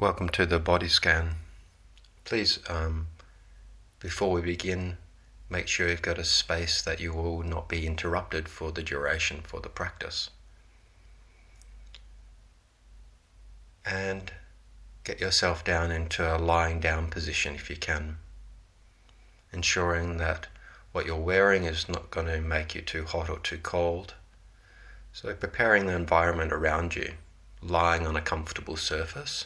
Welcome to the body scan. Please, before we begin, make sure you've got a space that you will not be interrupted for the duration for the practice. And get yourself down into a lying down position if you can, ensuring that what you're wearing is not going to make you too hot or too cold. So preparing the environment around you, lying on a comfortable surface.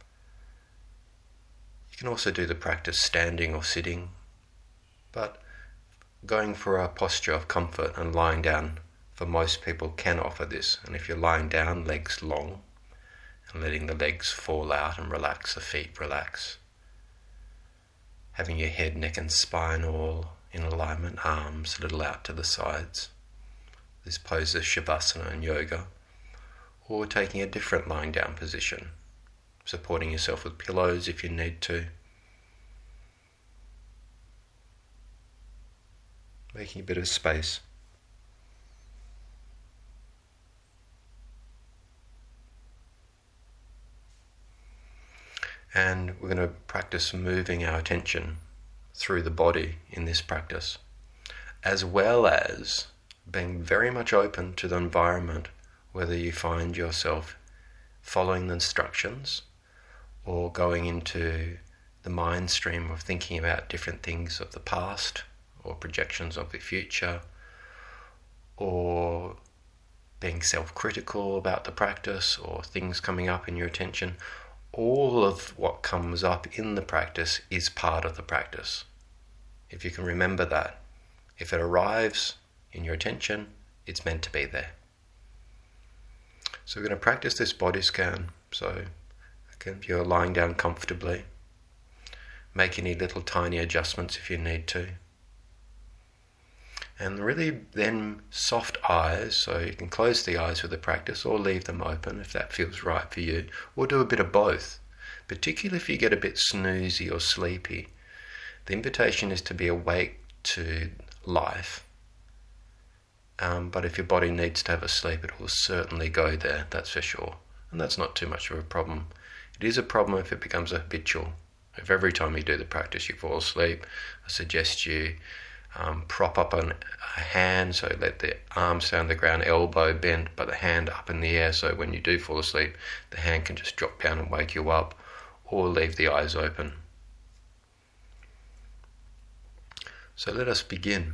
You can also do the practice standing or sitting, but going for a posture of comfort and lying down for most people can offer this. And if you're lying down, legs long, and letting the legs fall out and relax, the feet relax. Having your head, neck and spine all in alignment, arms a little out to the sides. This pose is Shavasana in yoga, or taking a different lying down position, supporting yourself with pillows if you need to. Making a bit of space. And we're going to practice moving our attention through the body in this practice, as well as being very much open to the environment, whether you find yourself following the instructions or going into the mind stream of thinking about different things of the past or projections of the future, or being self-critical about the practice or things coming up in your attention. All of what comes up in the practice is part of the practice. If you can remember that, if it arrives in your attention, it's meant to be there. So we're going to practice this body scan. So again, you're lying down comfortably. Make any little tiny adjustments if you need to. And really then soft eyes, so you can close the eyes with the practice or leave them open if that feels right for you, or do a bit of both, particularly if you get a bit snoozy or sleepy. The invitation is to be awake to life, but if your body needs to have a sleep, it will certainly go there, that's for sure. And that's not too much of a problem. It is a problem if it becomes habitual. If every time you do the practice you fall asleep, I suggest you prop up a hand, so let the arms down the ground, elbow bent, but the hand up in the air, so when you do fall asleep, the hand can just drop down and wake you up, or leave the eyes open. So let us begin.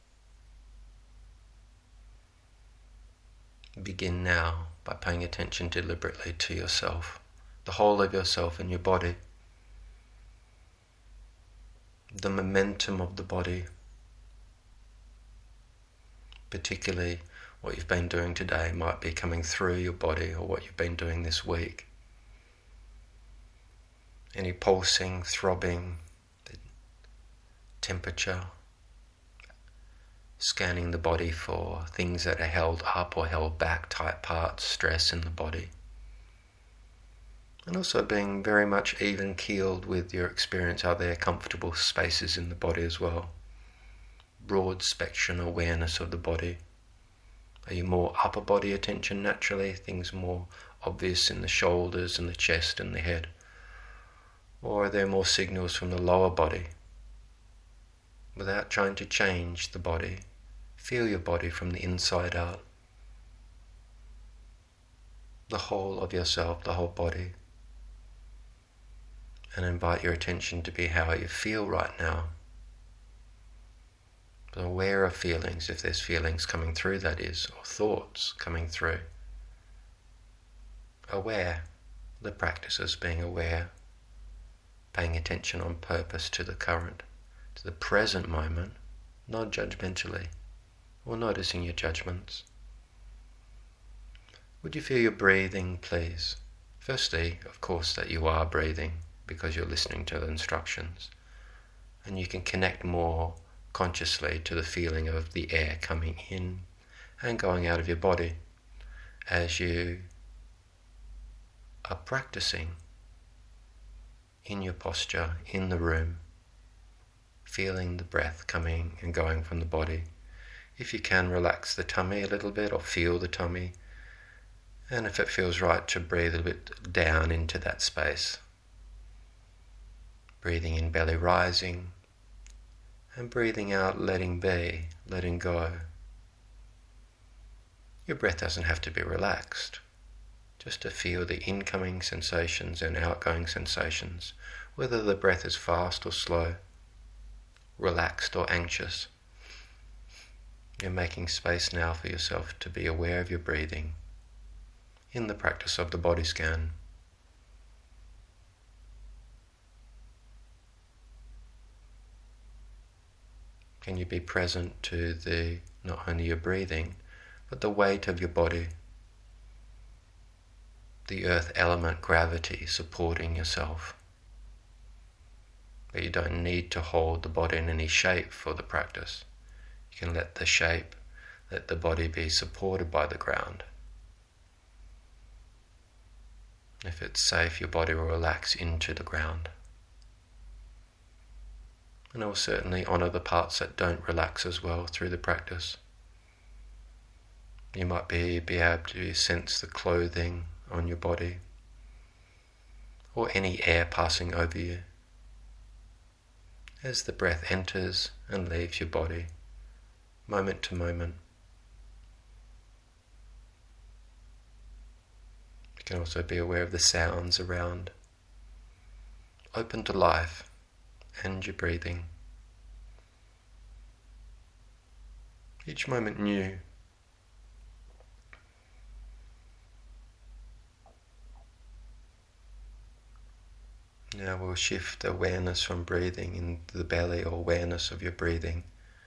Begin now by paying attention deliberately to yourself, the whole of yourself and your body, the momentum of the body, particularly what you've been doing today might be coming through your body, or what you've been doing this week. Any pulsing, throbbing, the temperature, scanning the body for things that are held up or held back, tight parts, stress in the body. And also being very much even-keeled with your experience. Are there comfortable spaces in the body as well? Broad spectrum awareness of the body. Are you more upper body attention naturally, things more obvious in the shoulders and the chest and the head? Or are there more signals from the lower body? Without trying to change the body, feel your body from the inside out. The whole of yourself, the whole body. And invite your attention to be how you feel right now. Aware of feelings, if there's feelings coming through, that is, or thoughts coming through. Aware, the practice is being aware, paying attention on purpose to the current, to the present moment, not judgmentally, or noticing your judgments. Would you feel your breathing, please? Firstly, of course, that you are breathing because you're listening to the instructions, and you can connect more consciously to the feeling of the air coming in and going out of your body as you are practicing in your posture, in the room, feeling the breath coming and going from the body. If you can, relax the tummy a little bit or feel the tummy And if it feels right, to breathe a bit down into that space. Breathing in, belly rising, and breathing out, letting be, letting go. Your breath doesn't have to be relaxed. Just to feel the incoming sensations and outgoing sensations, whether the breath is fast or slow, relaxed or anxious. You're making space now for yourself to be aware of your breathing in the practice of the body scan. Can you be present to not only your breathing, but the weight of your body, the earth element, gravity supporting yourself? But you don't need to hold the body in any shape for the practice. You can let the body be supported by the ground. If it's safe, your body will relax into the ground. And it will certainly honour the parts that don't relax as well through the practice. You might be able to sense the clothing on your body, or any air passing over you as the breath enters and leaves your body, moment to moment. You can also be aware of the sounds around, open to life and your breathing. Each moment new. Now we'll shift awareness from breathing into the belly, or awareness of your breathing.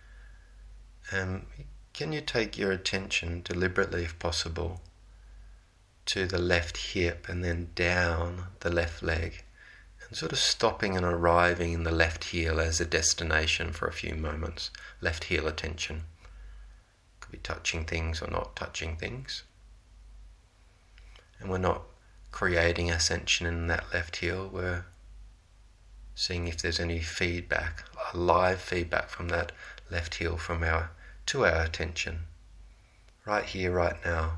Can you take your attention deliberately, if possible, to the left hip and then down the left leg, and sort of stopping and arriving in the left heel as a destination for a few moments. Left heel attention. Could be touching things or not touching things. And we're not creating ascension in that left heel. We're seeing if there's any feedback, live feedback from that left heel to our attention, right here, right now.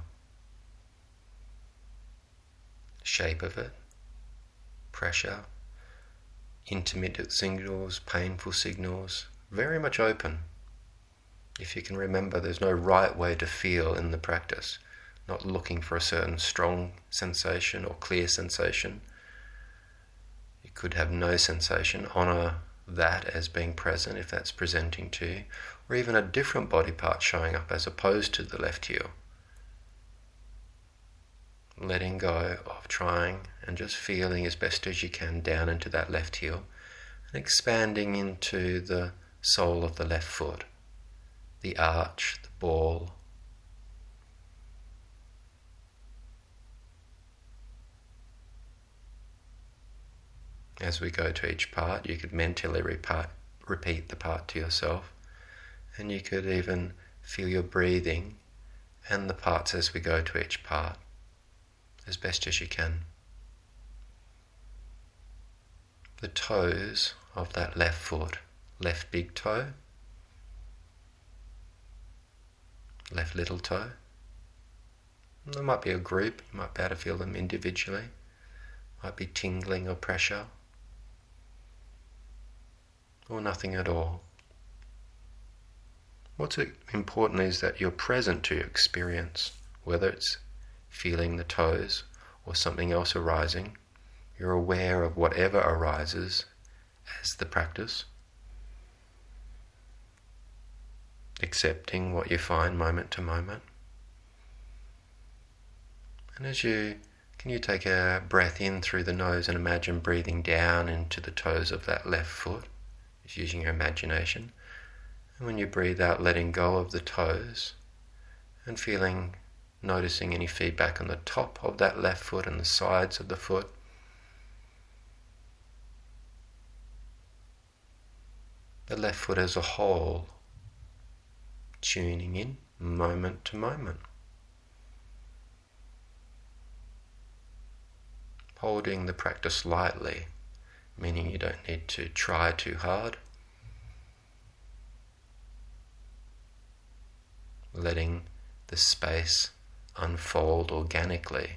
Shape of it, pressure, intermittent signals, painful signals, very much open. If you can remember, there's no right way to feel in the practice, not looking for a certain strong sensation or clear sensation. You could have no sensation, honour that as being present if that's presenting to you, or even a different body part showing up as opposed to the left heel. Letting go of trying and just feeling as best as you can down into that left heel, and expanding into the sole of the left foot, the arch, the ball. As we go to each part, you could mentally repeat the part to yourself, and you could even feel your breathing and the parts as we go to each part, as best as you can. The toes of that left foot, left big toe, left little toe. And there might be a group, you might be able to feel them individually. Might be tingling or pressure, or nothing at all. What's important is that you're present to your experience, whether it's feeling the toes or something else arising. You're aware of whatever arises as the practice, accepting what you find moment to moment. And can you take a breath in through the nose and imagine breathing down into the toes of that left foot, just using your imagination. And when you breathe out, letting go of the toes and noticing any feedback on the top of that left foot and the sides of the foot. The left foot as a whole, tuning in moment to moment. Holding the practice lightly, meaning you don't need to try too hard. Letting the space unfold organically.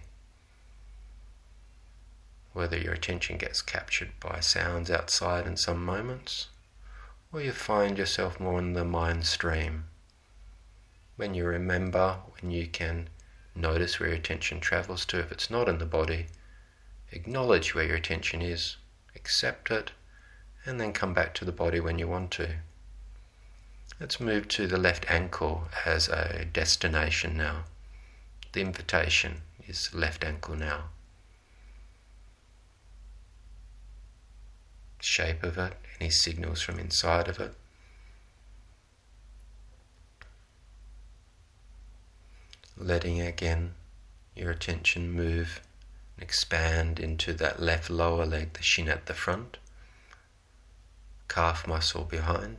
Whether your attention gets captured by sounds outside in some moments, or you find yourself more in the mind stream. When you remember, when you can notice where your attention travels to, if it's not in the body, acknowledge where your attention is, accept it, and then come back to the body when you want to. Let's move to the left ankle as a destination now. The invitation is left ankle now. Shape of it, any signals from inside of it. Letting again your attention move and expand into that left lower leg, the shin at the front, calf muscle behind.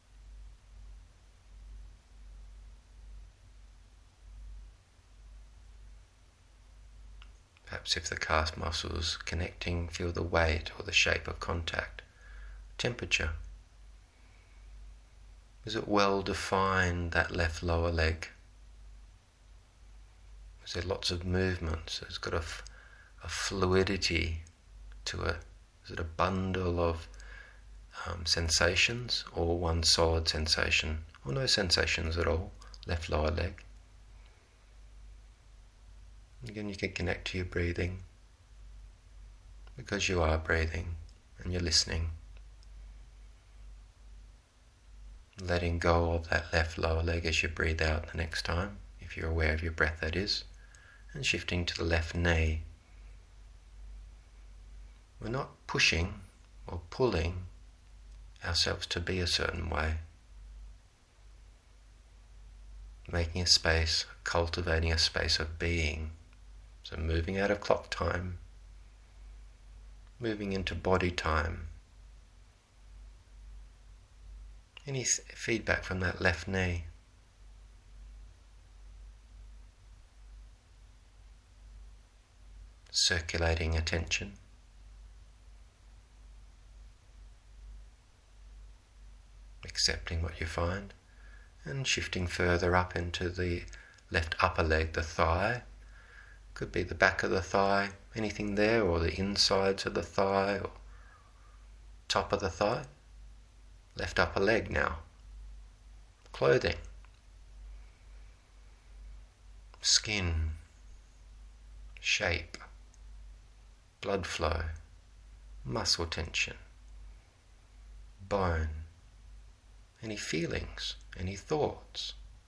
Perhaps if the calf muscles connecting, feel the weight or the shape of contact. Temperature. Is it well defined, that left lower leg? Is there lots of movement? So it's got a fluidity to it. Is it a bundle of sensations, or one solid sensation, or no sensations at all? Left lower leg. Again, you can connect to your breathing, because you are breathing and you're listening. Letting go of that left lower leg as you breathe out the next time, if you're aware of your breath, that is, and shifting to the left knee. We're not pushing or pulling ourselves to be a certain way. Making a space, cultivating a space of being. So moving out of clock time, moving into body time. Any feedback from that left knee? Circulating attention. Accepting what you find, and shifting further up into the left upper leg, the thigh. Could be the back of the thigh, anything there, or the insides of the thigh, or top of the thigh. Left upper leg now. Clothing. Skin. Shape. Blood flow. Muscle tension. Bone. Any feelings, any thoughts.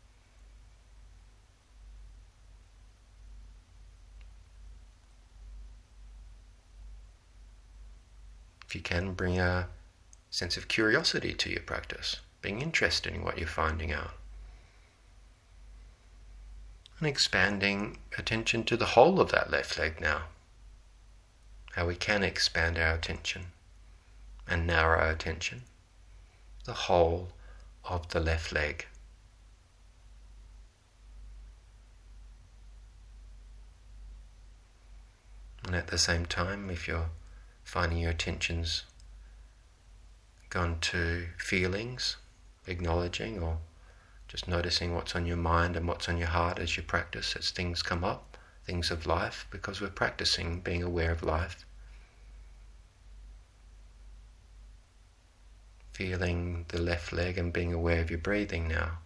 If you can, bring a sense of curiosity to your practice, being interested in what you're finding out. And expanding attention to the whole of that left leg now. How we can expand our attention and narrow our attention. The whole of the left leg. And at the same time, if you're finding your attention's gone to feelings, acknowledging or just noticing what's on your mind and what's on your heart as you practice, as things come up, things of life, because we're practicing being aware of life. Feeling the left leg and being aware of your breathing now.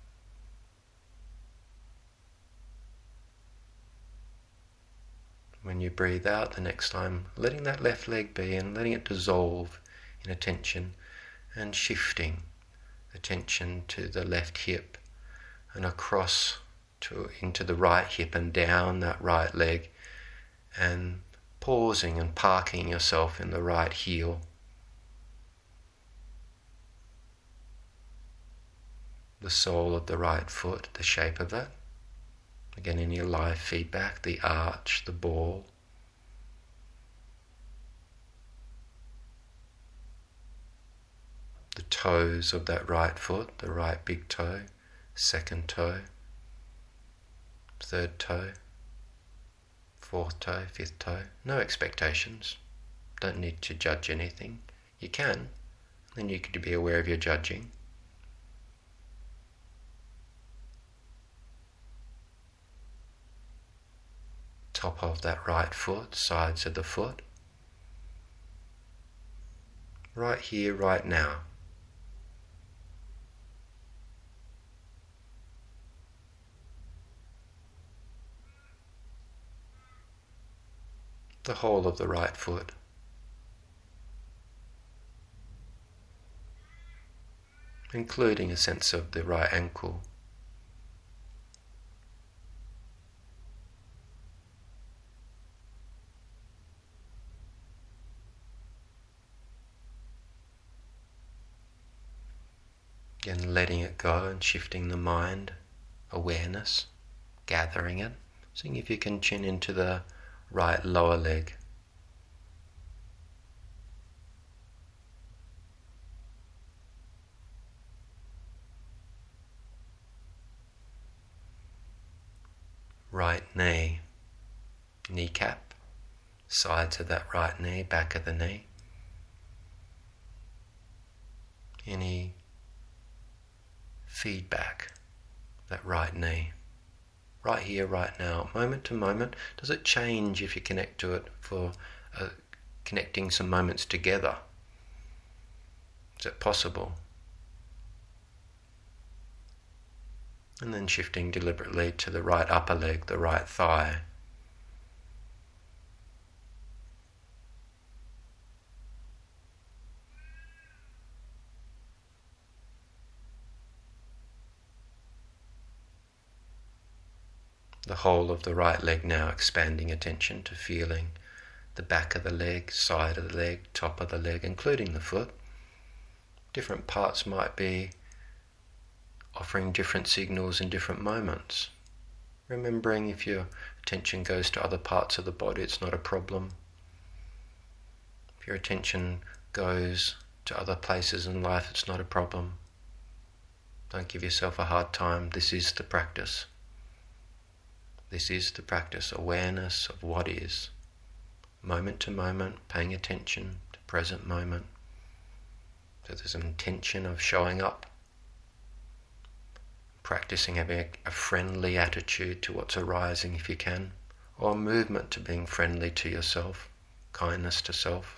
When you breathe out the next time, letting that left leg be and letting it dissolve in attention and shifting attention to the left hip and across into the right hip and down that right leg, and pausing and parking yourself in the right heel. The sole of the right foot, the shape of it. Again, any live feedback, the arch, the ball. The toes of that right foot, the right big toe, second toe, third toe, fourth toe, fifth toe. No expectations. Don't need to judge anything. You can, then you can be aware of your judging. top of that right foot, sides of the foot. Right here, right now. The whole of the right foot. Including a sense of the right ankle. Again, letting it go and shifting the mind, awareness, gathering it, seeing if you can chin into the right lower leg. Right knee, kneecap, sides of that right knee, back of the knee. Any feedback, that right knee. Right here, right now, moment to moment. Does it change if you connect to it for connecting some moments together? Is it possible? And then shifting deliberately to the right upper leg, the right thigh. The whole of the right leg now, expanding attention to feeling the back of the leg, side of the leg, top of the leg, including the foot. Different parts might be offering different signals in different moments. Remembering if your attention goes to other parts of the body, it's not a problem. If your attention goes to other places in life, it's not a problem. Don't give yourself a hard time. This is the practice. This is the practice, awareness of what is. Moment to moment, paying attention to present moment. So there's an intention of showing up. Practicing having a friendly attitude to what's arising if you can, or a movement to being friendly to yourself, kindness to self.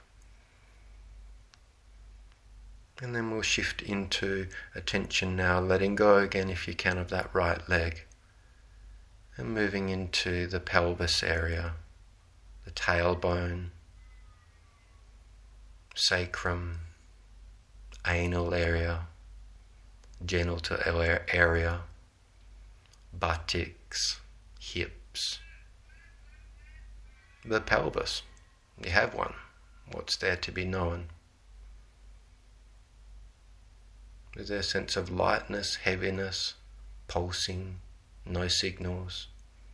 And then we'll shift into attention now, letting go again if you can of that right leg, and moving into the pelvis area, the tailbone, sacrum, anal area, genital area, buttocks, hips, the pelvis. You have one. What's there to be known? Is there a sense of lightness, heaviness, pulsing, no signals?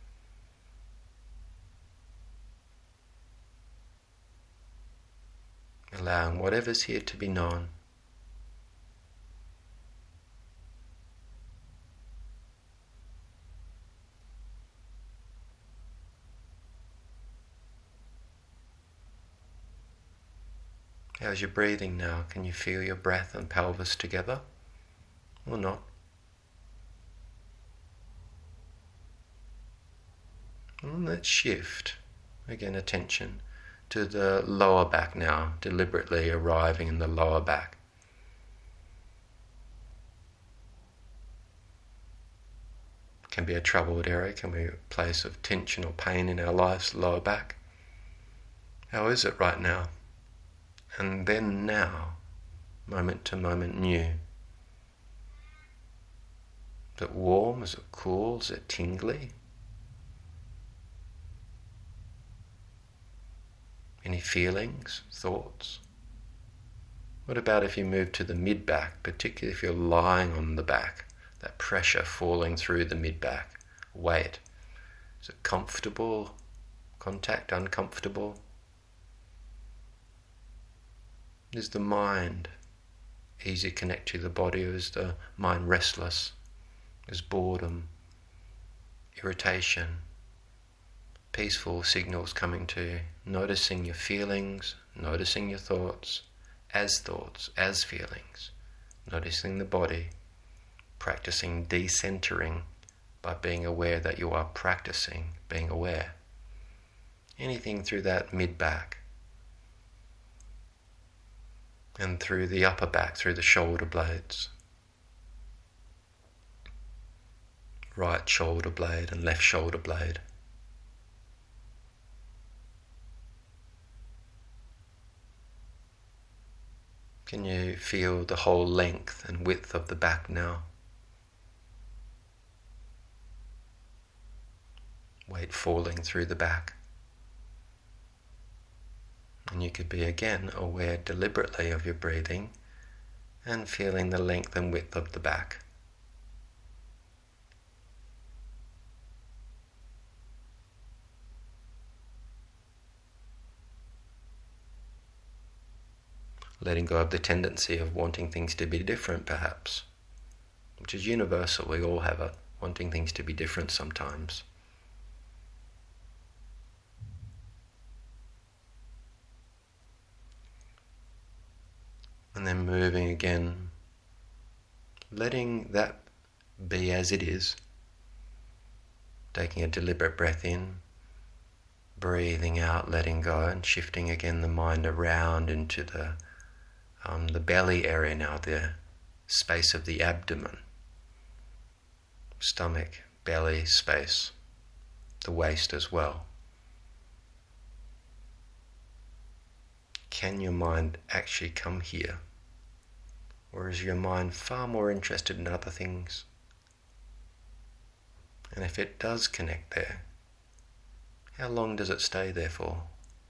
Allowing whatever's here to be known. How's your breathing now? Can you feel your breath and pelvis together or not? And let's shift, again, attention to the lower back now, deliberately arriving in the lower back. Can be a troubled area, can be a place of tension or pain in our lives, lower back. How is it right now? And then now, moment to moment new. Is it warm? Is it cool? Is it tingly? Any feelings, thoughts? What about if you move to the mid-back, particularly if you're lying on the back, that pressure falling through the mid-back, weight? Is it comfortable? Contact uncomfortable? Is the mind easy to connect to the body, or is the mind restless? Is boredom, irritation, peaceful signals coming to you? Noticing your feelings, noticing your thoughts, as feelings, noticing the body, practicing decentering by being aware that you are practicing being aware. anything through that mid-back and through the upper back, through the shoulder blades. Right shoulder blade and left shoulder blade. Can you feel the whole length and width of the back now? Weight falling through the back. And you could be again aware deliberately of your breathing and feeling the length and width of the back. Letting go of the tendency of wanting things to be different, perhaps, which is universal. We all have it, wanting things to be different sometimes. And then moving again, letting that be as it is, taking a deliberate breath in, breathing out, letting go, and shifting again the mind around into the belly area now, the space of the abdomen, stomach, belly space, the waist as well. Can your mind actually come here? Or is your mind far more interested in other things? And if it does connect there, how long does it stay there for?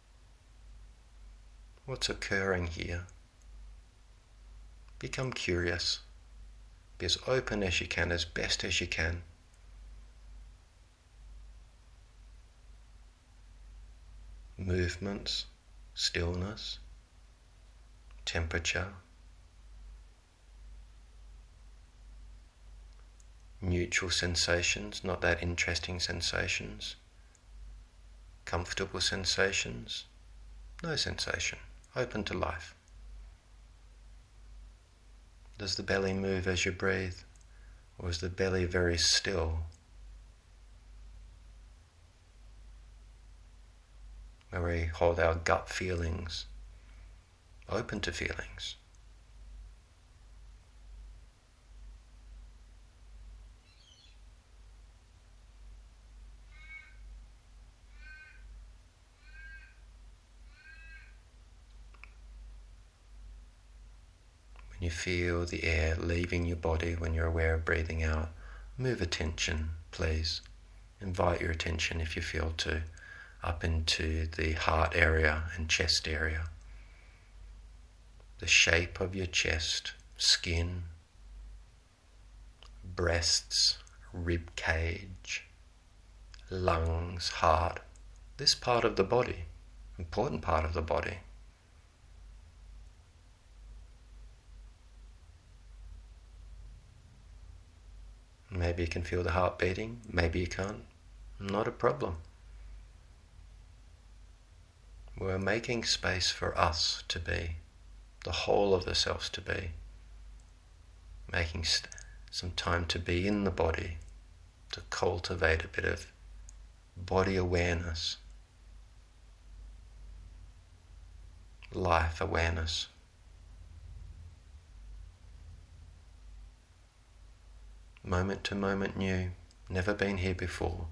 What's occurring here? Become curious. Be as open as you can, as best as you can. Movements, stillness, temperature, neutral sensations, not that interesting sensations, comfortable sensations, no sensation, open to life. Does the belly move as you breathe, or is the belly very still? Where we hold our gut feelings, open to feelings. When you feel the air leaving your body, when you're aware of breathing out, move attention, please. Invite your attention, if you feel to, up into the heart area and chest area. The shape of your chest, skin, breasts, rib cage, lungs, heart. This part of the body, important part of the body. Maybe you can feel the heart beating, maybe you can't. Not a problem. We're making space for us to be, the whole of the selves to be. Making some time to be in the body, to cultivate a bit of body awareness, life awareness. Moment to moment new, never been here before.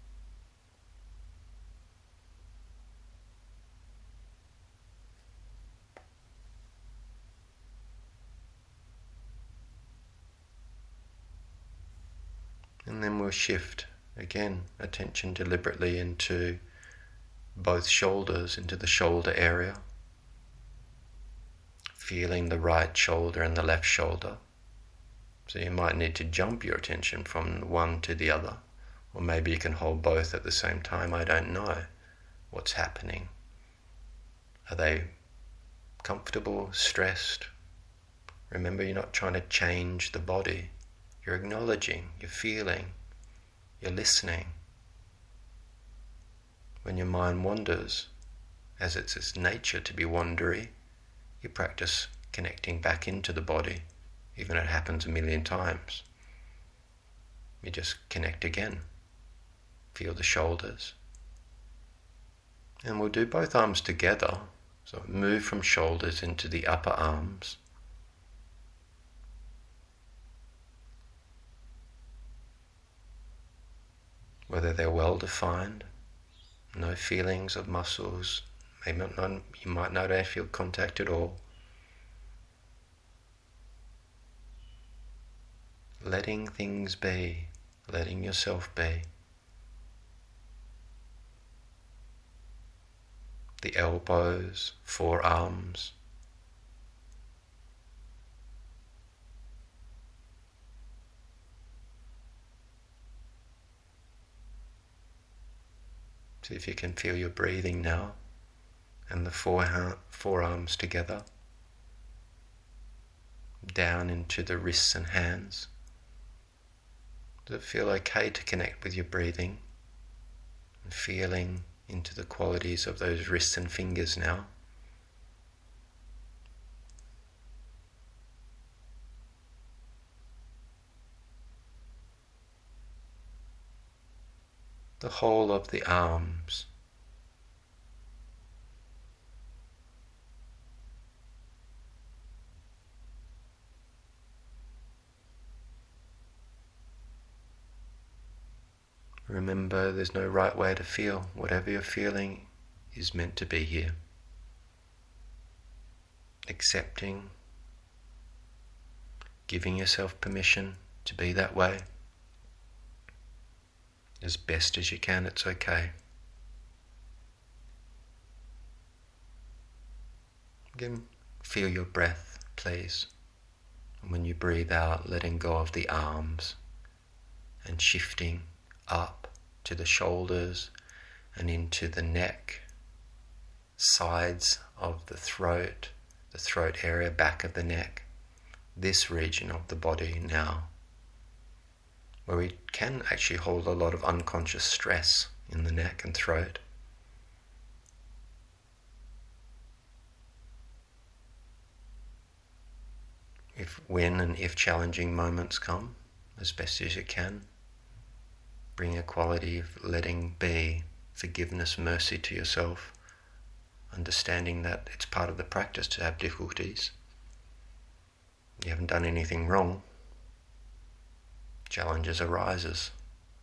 And then we'll shift again, attention deliberately into both shoulders, into the shoulder area. Feeling the right shoulder and the left shoulder. So you might need to jump your attention from one to the other. Or maybe you can hold both at the same time. I don't know what's happening. Are they comfortable, stressed? Remember, you're not trying to change the body. You're acknowledging, you're feeling, you're listening. When your mind wanders, as it's its nature to be wandery, you practice connecting back into the body. Even if it happens a million times. You just connect again. Feel the shoulders. And we'll do both arms together. So move from shoulders into the upper arms. Whether they're well defined, no feelings of muscles, maybe not, you might not feel contact at all. Letting things be, letting yourself be. The elbows, forearms. See if you can feel your breathing now and the forearms together. Down into the wrists and hands. Does it feel okay to connect with your breathing and feeling into the qualities of those wrists and fingers now? The whole of the arms. Remember, there's no right way to feel. Whatever you're feeling is meant to be here. Accepting, giving yourself permission to be that way. As best as you can, it's okay. Again, feel your breath, please. And when you breathe out, letting go of the arms and shifting up to the shoulders and into the neck, sides of the throat area, back of the neck, this region of the body now, where we can actually hold a lot of unconscious stress in the neck and throat. When and if challenging moments come, as best as you can, bring a quality of letting be, forgiveness, mercy to yourself, understanding that it's part of the practice to have difficulties. You haven't done anything wrong. Challenges arises.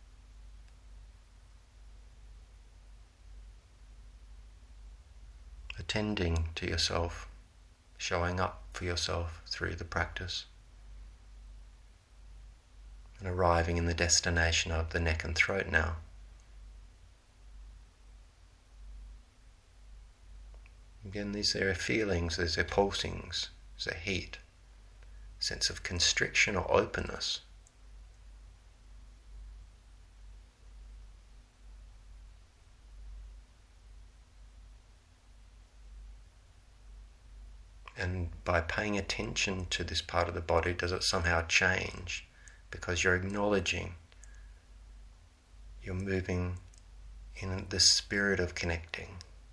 Attending to yourself, showing up for yourself through the practice, and arriving in the destination of the neck and throat now. Again, these are feelings, these are pulsings, there's a heat, sense of constriction or openness. And by paying attention to this part of the body, does it somehow change? Because you're acknowledging, you're moving in the spirit of connecting.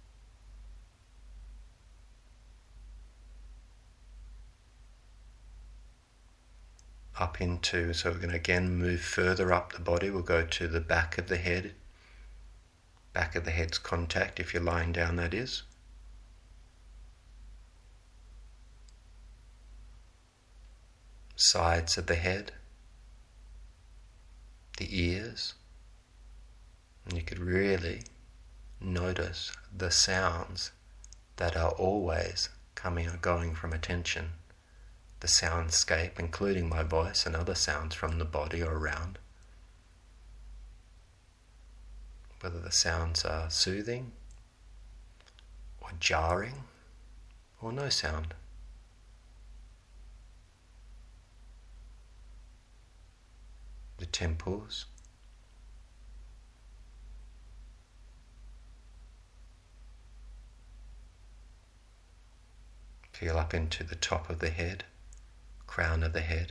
Up into, so we're going to again move further up the body. We'll go to the back of the head. Back of the head's contact, if you're lying down, that is. Sides of the head, the ears, and you could really notice the sounds that are always coming or going from attention. The soundscape, including my voice and other sounds from the body or around. Whether the sounds are soothing or jarring or no sound. The temples, feel up into the top of the head, crown of the head.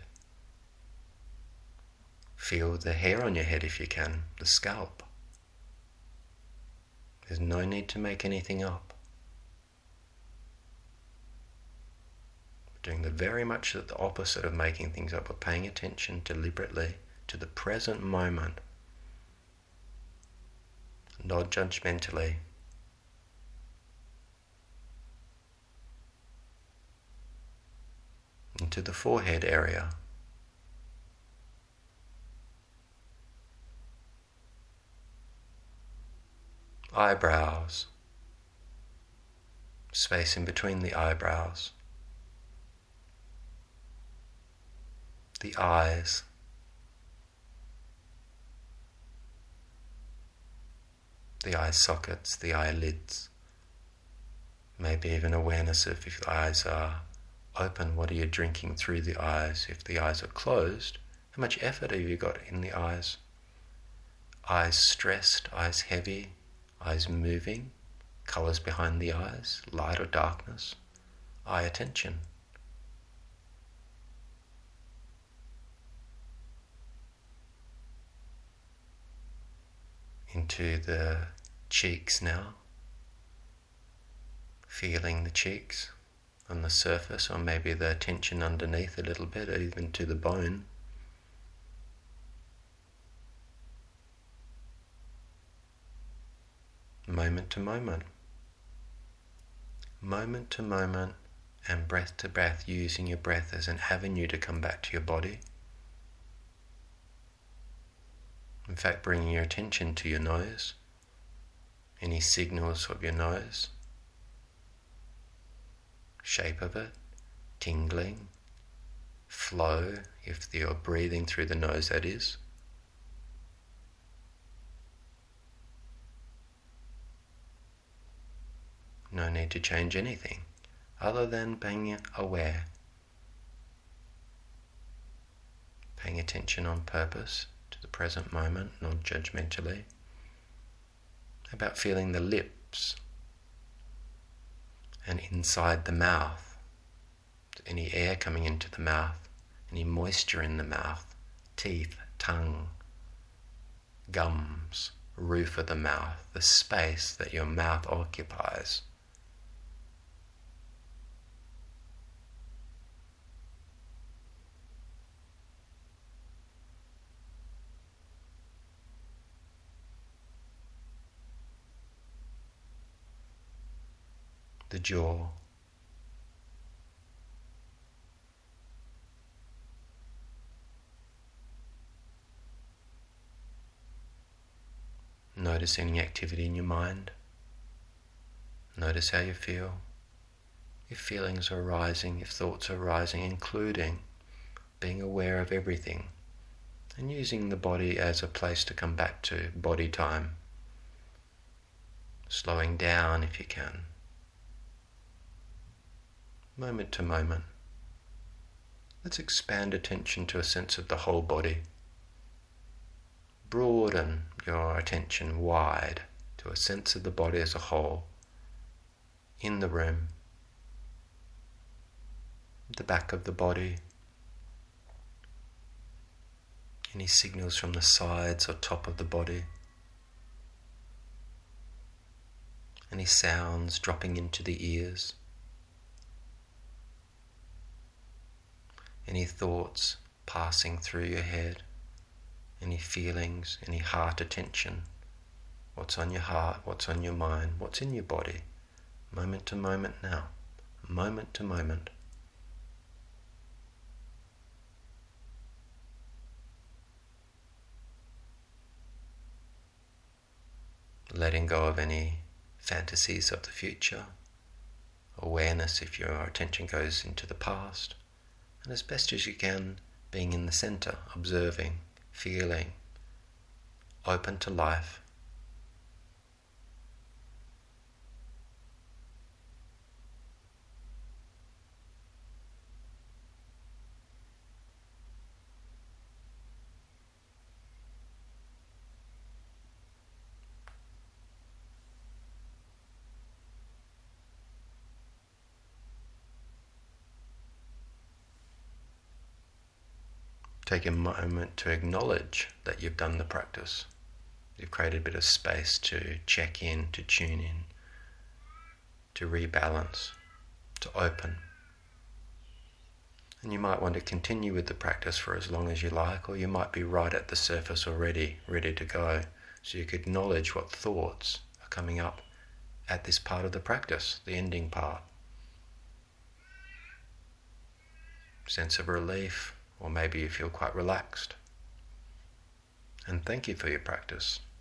Feel the hair on your head if you can, the scalp. There's no need to make anything up. We're doing the very much the opposite of making things up. We're paying attention deliberately to the present moment, not judgmentally, into the forehead area. Eyebrows, space in between the eyebrows. The eyes. The eye sockets, the eyelids. Maybe even awareness of if the eyes are open, what are you drinking through the eyes? If the eyes are closed, how much effort have you got in the eyes? Eyes stressed, eyes heavy, eyes moving, colours behind the eyes, light or darkness, eye attention. Into the cheeks now, feeling the cheeks on the surface, or maybe the tension underneath a little bit, even to the bone. Moment to moment, and breath to breath, using your breath as an avenue to come back to your body. In fact, bringing your attention to your nose, any signals of your nose, shape of it, tingling, flow, if you're breathing through the nose, that is. No need to change anything other than being aware, paying attention on purpose to the present moment, non-judgmentally, about feeling the lips and inside the mouth, any air coming into the mouth, any moisture in the mouth, teeth, tongue, gums, roof of the mouth, the space that your mouth occupies. The jaw, notice any activity in your mind. Notice how you feel. If feelings are arising, if thoughts are arising, including being aware of everything and using the body as a place to come back to, body time. Slowing down if you can. Moment to moment. Let's expand attention to a sense of the whole body. Broaden your attention wide to a sense of the body as a whole, in the room, the back of the body, any signals from the sides or top of the body, any sounds dropping into the ears. Any thoughts passing through your head, any feelings, any heart attention, what's on your heart, what's on your mind, what's in your body, moment to moment now, moment to moment. Letting go of any fantasies of the future, awareness if your attention goes into the past. And as best as you can, being in the center, observing, feeling, open to life. Take a moment to acknowledge that you've done the practice. You've created a bit of space to check in, to tune in, to rebalance, to open. And you might want to continue with the practice for as long as you like, or you might be right at the surface already, ready to go. So you could acknowledge what thoughts are coming up at this part of the practice, the ending part. sense of relief, or maybe you feel quite relaxed. And thank you for your practice.